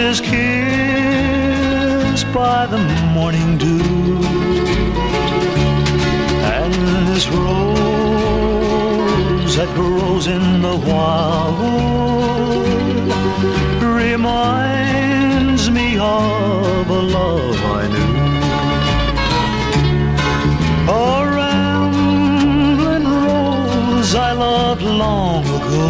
is kissed by the morning dew, and this rose that grows in the wildwood reminds me of a love I knew. A rambling rose I loved long ago,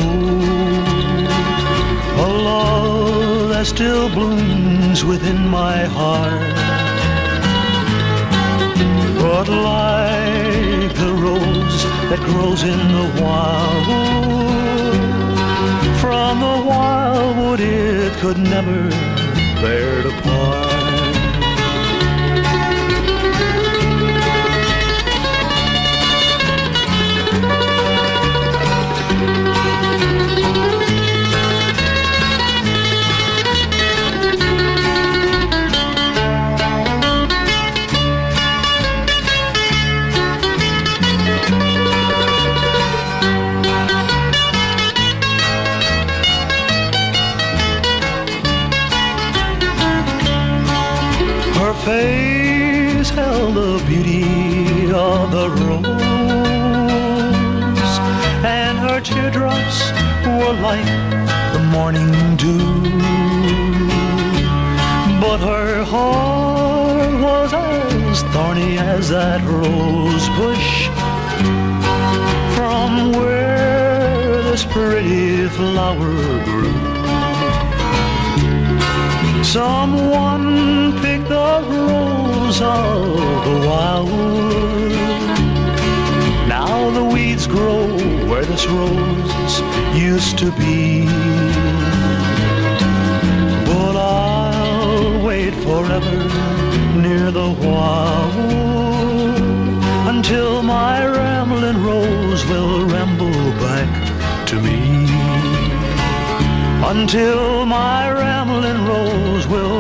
a love that still blooms within my heart. But like the rose that grows in the wildwood, from the wildwood it could never bear to part. Her face held the beauty of the rose, and her teardrops were like the morning dew. But her heart was as thorny as that rose bush from where this pretty flower grew. Someone picked the rose of the wildwood. Now the weeds grow where this rose used to be. But I'll wait forever near the wildwood until my rambling rose will ramble back to me. Until my rambling rose will